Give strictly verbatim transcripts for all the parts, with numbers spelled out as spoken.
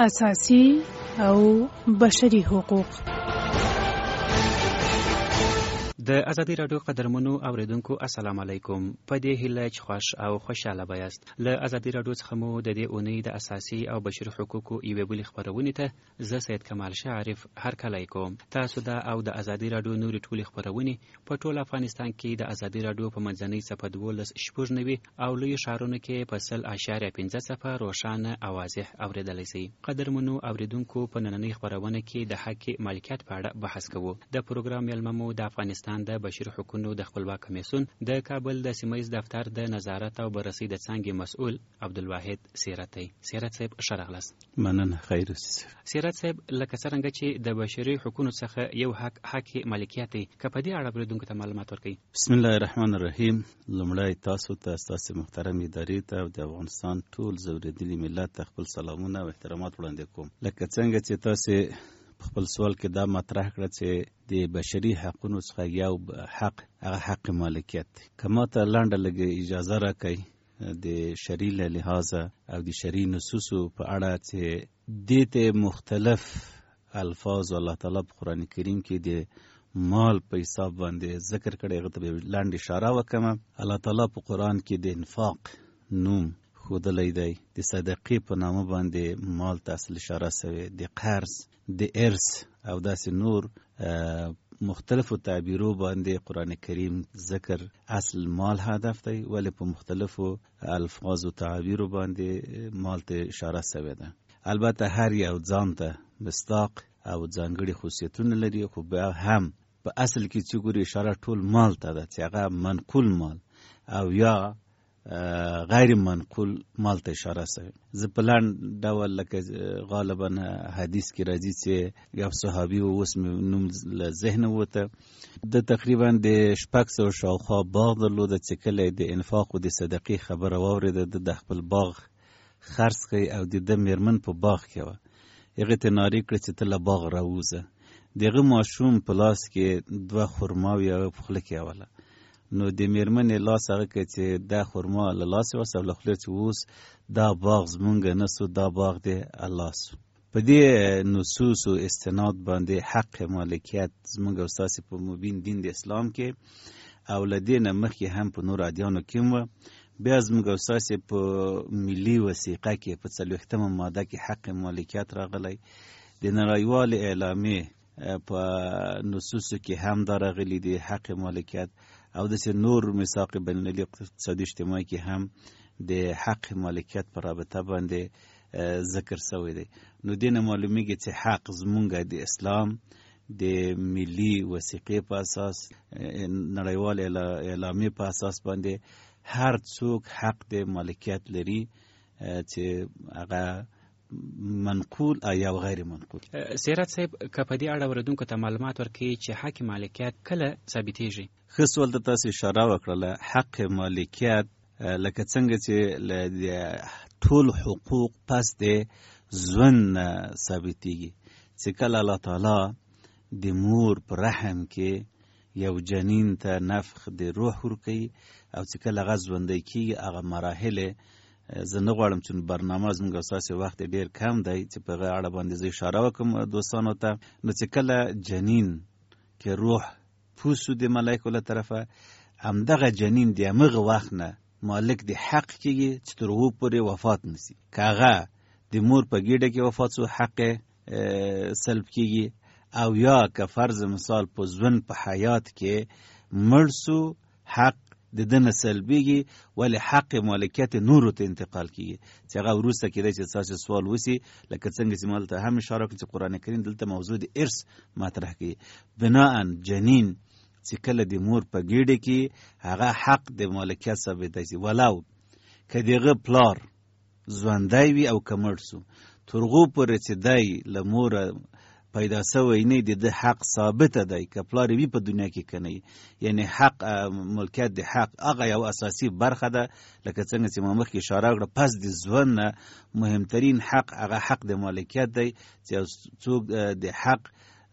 اساسي او بشري حقوق. د ازادي راډیو قدرمنو اوریدونکو السلام علیکم. په دې هیله چې خوش او خوشاله بایاست. له ازادي راډیو څخه مو د دې اونۍ د اساسي او بشري حقوقو یوې بلې خپرونې ته زه سید کمال شعرف هرکلی کوم. تاسو دا او د ازادي راډیو نورې ټولې خپرونې په ټول افغانستان کې د ازادي راډیو په منځنۍ څپه دولس شپږ نوي او لویو ښارونو کې په سل اشاریه پنځه څپه روښانه او واضح اورېدلی شئ. قدرمنو اوریدونکو په نننۍ خپرونه کې د حق مالکیت په اړه بحث کوو. د پروګرام میلمه مو د افغانستان د بشري حقوقو د خپلواک کمیسیون د کابل د سیمه‌ییز دفتر د نظارت او بررسي د څانګې مسؤل عبدالواحد سیرت دی. سیرت صاحب ښه راغلاست. مننه. خیر اوسئ. سیرت صاحب، لکه څرنګه چې د بشري حقوقو څخه یو حق حق مالکیت دی، که په دې اړه اوریدونکو ته معلومات ورکړئ. بسم الله الرحمن الرحیم. لومړی تاسو ته ستاسو محترم ادارې ته او د افغانستان ټول زوریدلي ملت ته خپل سلامونه او احترامات وړاندې کوم. لکه څنګه چې تاسو خپل سوال کې دا مطرح کړه چې د بشري حقوقو څخه یو حق هغه حق مالکیت دی. که ما ته لنډه لږه اجازه راکړئ د شرعي له لحاظه او د شرعي نصوصو په اړه چې دې ته مختلف الفاظ الله تعالی په قرآن کریم کې د مال په حساب باندې ذکر کړی، هغه ته به لنډ اشاره وکړم. الله تعالی په قرآن کې د انفاق نوم ښودلی دی، د صدقې په نامه باندې مال ته اصل اشاره سوې، د قرض، د ارث او داسې نور مختلفو تعبیرو باندې قرآن کریم ذکر اصل مال هدف دی، ولی په مختلفو الفاظ او تعبیرو باندې مال ته اشاره سوې ده. البته هر یو ځان ته مصداق او ځانګړي خصوصیتونه لري، خو بیا هم په اصل کې چې ګوري اشاره ټول مال ته ده، چې هغه منقول مال او یا غیر منقول مال ته اشاره سوی. زه په لنډ ډول لکه غالبا حدیث کې راځي چې یو صحابي و، اوس مې نوم له ذهنه وته، د تقریبا د شپږ سوه شاوخوا باغ درلوده، چې کله د انفاق او د صدقې خبره واورېده، د خپل باغ خرڅ کړی او د ده میرمن په باغ کې وه. هغې ته نارې کړه چې ته له باغ راوځه. د هغه ماشوم په لاس کې دوه خرماوې هغه په خوله کې اوله، نو د میرمنې لاس هغه که چې دا خرما له لاسې وسه او له خولې چې اوس دا باغ زمونږ نه سو، دا باغ دی الله سو. په دې نصوص او استناد باندې حق مالکیت زمونږ او ستاسې په مبین دین د اسلام کې او له دې نه مخکې هم په نور ادیانو کې وه. بیا زمونږ او ستاسې په ملي وثیقه کې په څلوېښتمه ماده کې حق مالکیت راغلی. د نړیوالې اعلامیې په نصوصو کې هم دا راغلی دی حق مالکیت، او داسې نور میثاق بین المللي اقتصادي اجتماعي کې هم د حق مالکیت په رابطه باندې ذکر شوی دی. نو دې نه معلومیږي چې حق زمونږ د اسلام د ملي وثیقې په اساس، نړیوال اعلامیې په اساس باندې هر څوک حق د مالکیت لري، چې هغه منقول یا غیر منقول. سیرت صاحب، که په دې اړه اوریدونکو ته معلومات ورکړي چې حق مالکیت کله ثابتېږي؟ ښه سوال ته تاسو اشاره وکړله. حق مالکیت لکه څنګه چې له ټول حقوق پس د ژوند نه ثابتېږي، چې کله الله تعالی د مور په رحم کې یو جنین ته نفخ د روح ورکوي او چې کله هغه ژوندی کېږي، هغه مراحل زه نه غواړم چې برنامه زموږ اساسي وخت ډېر کم دی چې په هغه اړه باندې زه اشاره وکړم دوستانو ته. نو چې کله جنین کې روح پوسو د ملایکو له طرفه، همدغه جنین د همغه وخت نه مالک د حق کېږي چې تر هغو پورې وفات نشي. که هغه د مور په ګېډه کې وفات سو، حق سلب کېږي، او یا که فرض مثال په ژوند په حیات کې مړ سو، حق د ده نه سلبېږي، ولې حق مالکیت نورو ته انتقال کېږي، چې هغه وروسته کېدای چې ستاسو سوال وسي. لکه څنګه چې ما دلته هم اشاره کړم چې قرآن کریم دلته موضوع د ارث مطرح کوي. بناءً جنین چې کله د مور په ګېډه کې، هغه حق د مالکیت ثابتی شي، ولو که د هغه پلار ژوندی وي او که مړ سو، تر هغو پورې چې دی له موره پیدا سوی نه، د ده حق ثابته دی، که پلار وي په دنیا کې که نه. یعنی حق ملکیت د حق هغه یو اساسي برخه ده، لکه څنګه چې ما مخکې اشاره کړه، پس د ژوند نه مهمترین حق هغه حق د مالکیت دی، چې څوک د حق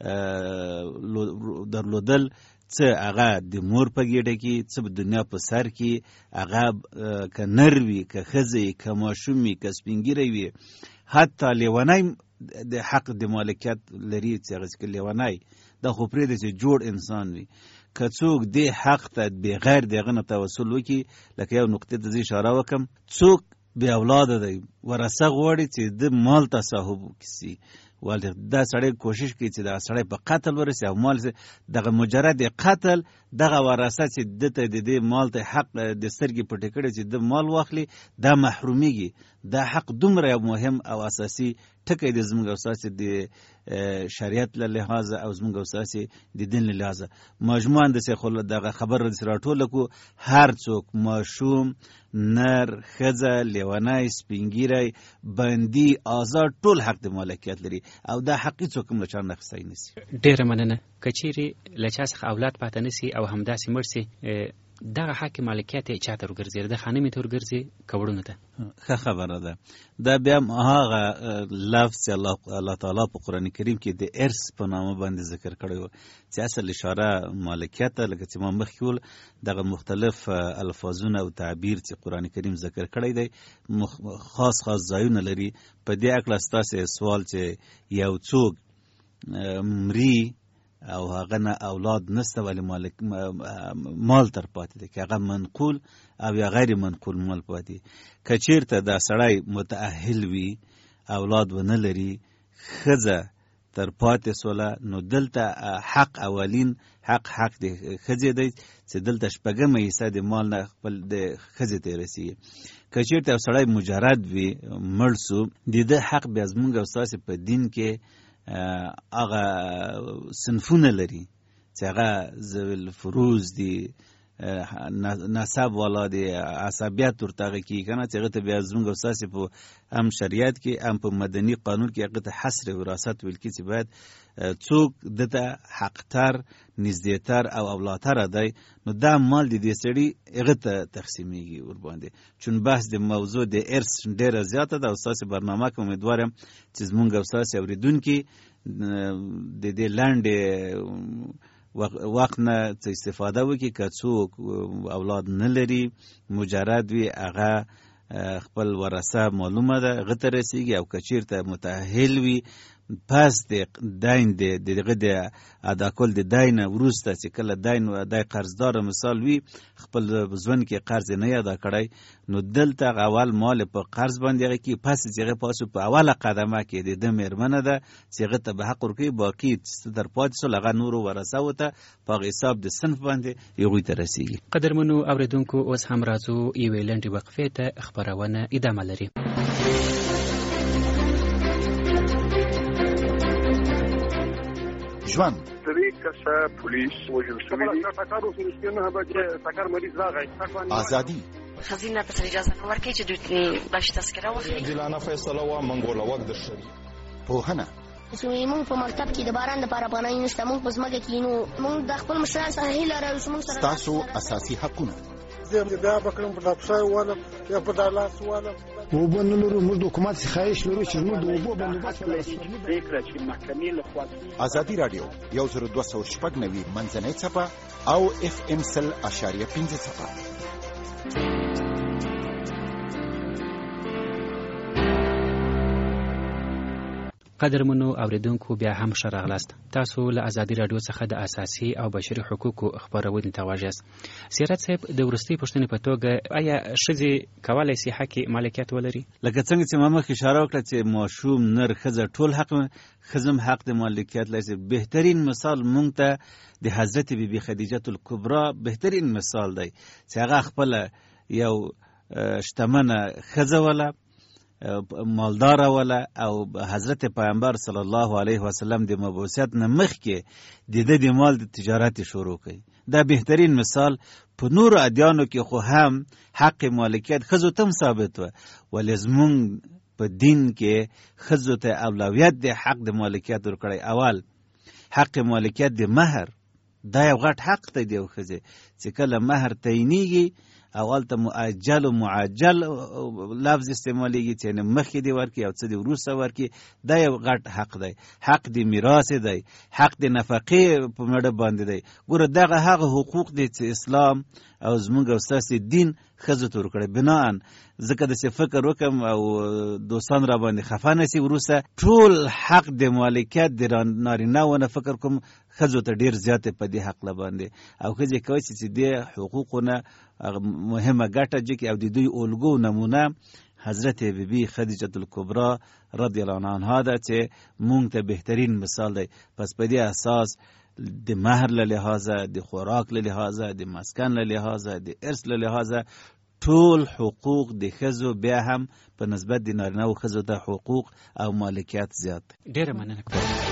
درلودل څه هغه د مور په ګېډه کې، څه په دنیا په سر کې، هغه که نر وي، که ښځه وي، که ماشوم وي، که سپین ږیری وي، حتی لیونی د حق د مالکیت لري چې هغه چې لیونی دا خو پرېږده چې جوړ انسان وي که څوک دې حق ته بغیر د هغه نه توسل وکړي لکه یو نقطې ته زه اشاره وکړم څوک بې اولاده دی ورثه غواړي چې د مال تصاحب کړي ولې دا سړی کوشش کوي چې دا سړی په قتل ورسي او مال دغه مجرد قتل دغه ورثه چې دته د دې مال ته حق د سترګې پټې کړي چې د مال واخلي دا محرومیږي دا حق دومره یو مهم او اساسي ټکی دی زموږ اساسي د شریعت له لحاظه او زموږ اساسي د دین له لحاظه مجموعاً د څه دغه خبر راټول کو هر څوک ماشوم نر ښځه لیونی سپینګیری بندي آزاد ټول حق د مالکیت لري او دا حق څوک هم له چا نه اخیستی نشي. ډېره مننه. که چیرې له چا څخه اولاد پاته نسي او همداسې مړ سي دغه حق مالکیت یې چا ته ورګرځي د خانمې ته ورګرځي که وړونو ته؟ ښه خبره ده. دا بیا هغه لفظ چې الله الله تعالی په قرآن کریم کې د ارث په نامه باندې ذکر کړی و چې اصل اشاره مالکیت ته لکه چې ما مخکې ویل دغه مختلف الفاظونه او تعبیر چې قرآن کریم ذکر کړی دی خاص خاص ځایونه لري. په دې هکله ستاسې سوال چې یو څوک مري او هغه نه اولاد نسته ولی مالک مال تر پاتې دی که هغه منقول او یا غیر منقول مال پاتې که چیرته دا سړی متأهل وي اولاد ونه لري ښځه تر پاتې سوله نو دلته حق اولین حق حق د ښځې دی چې دلته شپږمه حصه د مال نه خپل د ښځې ته رسیږي. که چیرته یو سړی مجرد وي مړ سو د ده حق بیا زموږ او ستاسې په دین کې هغه صنفونه لري چې هغه ذوی فروز دي نسب والا دي عصبیت ورته هغه کېږي که نه چې هغه ته بیا زموږ او ستاسې په هم شریعت کې هم په مدني قانون کې هغه ته حصر وراثت ویل کېږي چې باید څوک دته حقتر نږدېتر او اولادتره دی نو دا مال د دې سړي هغه ته تقسیمیږي ورباندې چون بحث د موضوع د ارث ډېره زیاته ده او ستاسې برنامه کې امیدوار یم چې زموږ او ستاسې اورېدونکي د دې لنډې وخت نه څه استفاده وکړي که څوک اولاد نه لري مجرد وي هغه خپل ورثه معلومه ده هغه ته رسیږي او که چیرته متأهل وي پس د دین د دغه د ادا کول د دین وروسته چې کله دین او د قرضدار مثال وي خپل ځوان کې قرض نه ادا کړی نو دلته اول مال په قرض باندې کې پس چې هغه پاسو په اوله قدمه کې د دې مېرمنه ده چې هغه ته به حق ورکوي باقي در پاتې سو لغه نور ورثه وته په حساب د صنف باندې یو ته رسیږي. قدرمنو اوریدونکو اوس هم راځو یوې لنډې وقفې ته خبرونه ادامه لري. ژوند درې کسه پولیس وژل شوي دي. ټکر وشو چې نه به ټکر مریض راغی. ازادي خزینه په اجازه نه ورکړي چې دوی باش تذکره واخلي. عادلانه فیصله وا منګوله وخت درشي. پوهنه موږ په مکتب کې د باران لپاره پناه نشته موږ په ځمکه کې نو موږ د خپل مشران سره هیله لرو چې موږ سره تاسو اساسي حقونه زه دا بکرم په دپسای والا یا په دالاس والا وبنلو موږ د حکومت څخه لرو چې موږ د وبو بندوبست فکر چې محکمې له خوا ازادي رادیو یو زر دوه سوه شپږ نوي منځنۍ څپه او اف ام سل اشاریه پنځه څپه. قدرمنو اوریدونکو بیا هم ښه راغلاست. تاسو له ازادي راډیو څخه د اساسي او بشري حقوقو خبرونې ته غوږ یاست. سیرت صاحب د وروستۍ پوښتنې په توګه آیا ښځې کولی شي حق مالکیت ولري؟ لکه څنګه چې ما مخکې اشاره وکړه چې ماشوم نر ښځه ټول حق ښځم حق د مالکیت لري. بهترین مثال مونږ ته د حضرت بی بی خدیجه الکبرا بهترین مثال دی چې هغه خپله یو شتمنه ښځه وله مالدار ولا او حضرت پیغمبر صلی الله علیه وسلم د مبعوثیت نه مخکې د دې د مال د تجارت شروع کړي. دا بهترین مثال په نور ادیانو کې خو هم حق مالکیت ښځو ته ثابت و ولې زمونږ په دین کې ښځو ته اولویت د حق د مالکیت ورکړی. اول حق مالکیت د مهر دا یو غټ حق دی د یو ښځې چې کله مهر تعینېږي اول ته مؤجل و معجل لفظ استعمالیږي چې نه مخکې دی ورکړي او څه دی وروسته ورکړي. دا یو غټ حق دی. حق د میراث دی، حق د نفقې په مړه باندې دی. ګوره دغه هغه حقوق دي چې اسلام او زموږ او ستاسې دین ښځو ته ورکړی. بناً ځکه داسې فکر وکم او دوستان را باندې خفه نه سي، وروسته ټول حق د مالکیت د نارینه‌و نه فکر کوم ښځو ته ډېر زیات په دې حق باندې، او ښځې کولی شي چې د حقوقو نه مهمه ګټه جکي، او د دوی الګو نمونه حضرت بیبي خدیجه الکبرا رضی الله عنها ده چې مونږ ته بهترین مثال دی. پس په دې اساس د مهر له لحاظه، د خوراک له لحاظه، د مسکن له لحاظه، د ارث له لحاظه ټول حقوق د ښځو بیا هم په نسبت د نارینه‌و ښځو ته حقوق او مالکیت زیات دی. ډېره مننه.